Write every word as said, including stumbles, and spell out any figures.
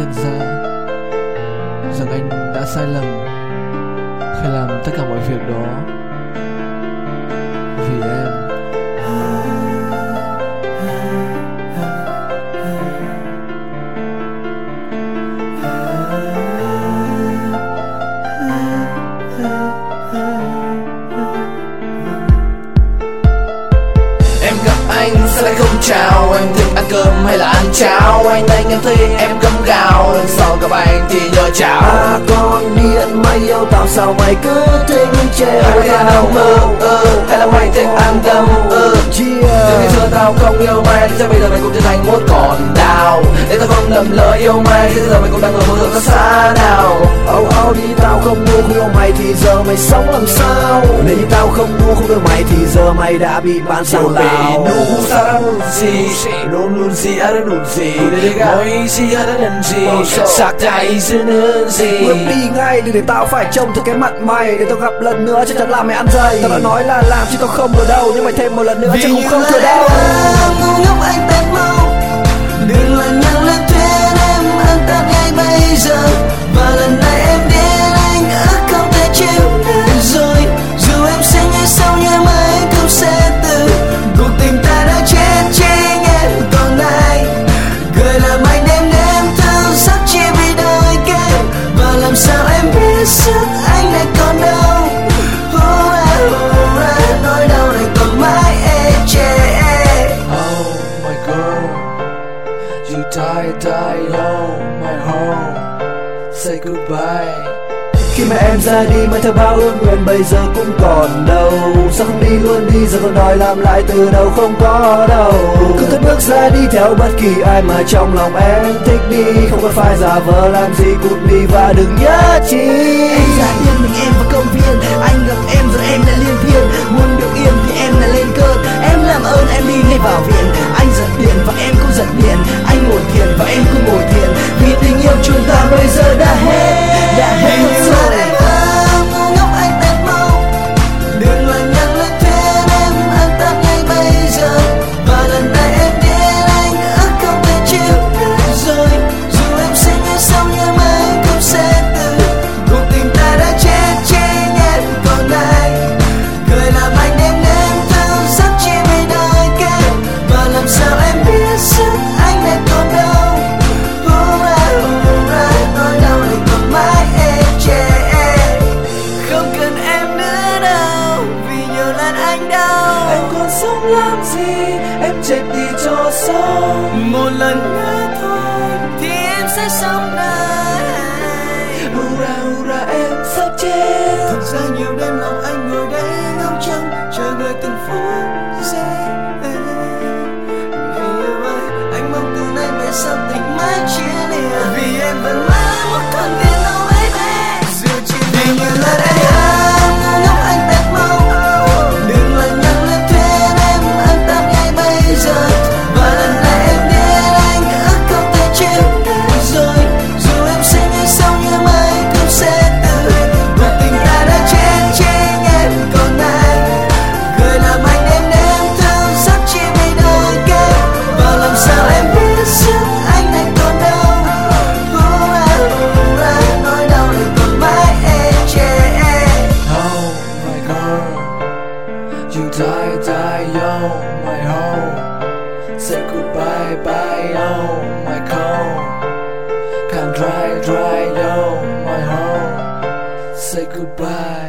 nhận ra rằng anh đã sai lầm khi làm tất cả mọi việc đó vì em. Em gặp anh sao lại không chào, anh thích ăn cơm hay là ăn cháo, anh đánh em thấy em cấm gào, lần sau gặp anh thì nhờ chào. À con điên mày yêu tao sao mày cứ thích chê Mày thích ăn đông ơ ơ hay là mày thích ăn đâm ơ? Từ ngày xưa tao không yêu mày, chắc bây giờ mày cũng trở thành một con đào. Để tao không lầm lỡ yêu mày, thế giờ mày cũng đang ở một hướng rất xa nào. Âu âu đi tao không ngu không yêu mày thì giờ mày sống làm sao? Nếu như tao không ngu không yêu mày thì giờ mày đã bị bán sang Lào. Nung sarà nunzi, non nunzi ara nunzi, moi si ara nunzi, saktai si nunzi. Bước đi ngay đừng để tao phải trông thấy cái mặt mày, để tao gặp lần nữa chắc chắn là mày ăn dày. Tao đã nói là làm chứ tao không ở đâu, nhưng mày thêm một lần nữa chắc cũng không thừa đâu. Ngu ngốc anh bét mong, đừng là nhắc lên thuyền em ăn tạm ngay bây giờ. Và lần này em đến anh ước không thể chịu được rồi. Dù em sẽ như sau nhưng mà anh không sẽ từ. Cuộc tình ta đã chết chính em còn ai gửi làm anh đêm đêm thức giấc chỉ vì đôi kém. Và làm sao em biết sức anh này còn đâu. Hura hura nỗi đau này còn mãi ê chê. Oh my girl, you die die oh my home, say goodbye. Khi mà em ra đi mang theo bao ước nguyện bây giờ cũng còn đâu. Sao không đi luôn đi giờ còn đòi làm lại từ đầu không có đâu. Cứ cất bước ra đi theo bất kỳ ai mà trong lòng em thích đi. Không cần phải giả vờ làm gì cút đi và đừng nhớ chi. Em giả điên mình em vào công viên, anh gặp em rồi em đã liên thiên. Muốn được yên thì em là lên cơn, em làm ơn em đi ngay vào viện. Anh giật điện và em cũng giật điện, anh ngồi thiền và em cũng ngồi thiền. Vì tình yêu chúng ta bây giờ đã hết, đã hết thật rồi. Ngu ngốc anh bét mong, đừng là nhắc lên thuyền em ăn tạm ngay bây giờ. Và lần này em đến anh ước không thể chịu được rồi. Dù em sẽ như sau nhưng mà anh cũng sẽ từ. Cuộc tình ta đã chết chính em còn ai gửi làm anh đêm đêm thức giấc chỉ vì đôi kém. Và làm sao em biết sức anh này còn đâu. Hura hura nỗi đau này còn mãi ê chê. Không cần em nữa đâu, vì nhiều lần anh đau. Anh còn sống làm gì, em chết đi cho xong. Một lần nữa thôi thì em sẽ sống đây. Hura hura em sắp chết. Thực ra nhiều đêm lòng anh ngồi đây ngóng trông chờ đợi từng phút giây. Vì yêu ơi, anh mong từ nay về sau tình mãi chia lìa. Vì em vẫn mãi một con viên đâu ấy bé. Dù chỉ vì nhiều lần anh ám ngu ngốc anh bét mong. Đừng là nhắc lên thuyền em ăn tạm ngay bây giờ. Và lần này em đến anh ước không thể chịu được rồi. Dù em sẽ như sau nhưng mà anh cũng sẽ từ. Cuộc tình ta đã chết chính em còn ai gửi làm anh đêm đêm thức giấc chỉ vì đôi kém. Và làm sao em biết sức anh này còn đâu. Hura hura nỗi đau này còn mãi ê chê. Oh my girl, you die die oh my home, say goodbye bye oh my cold. Can't dry dry oh my home, say goodbye.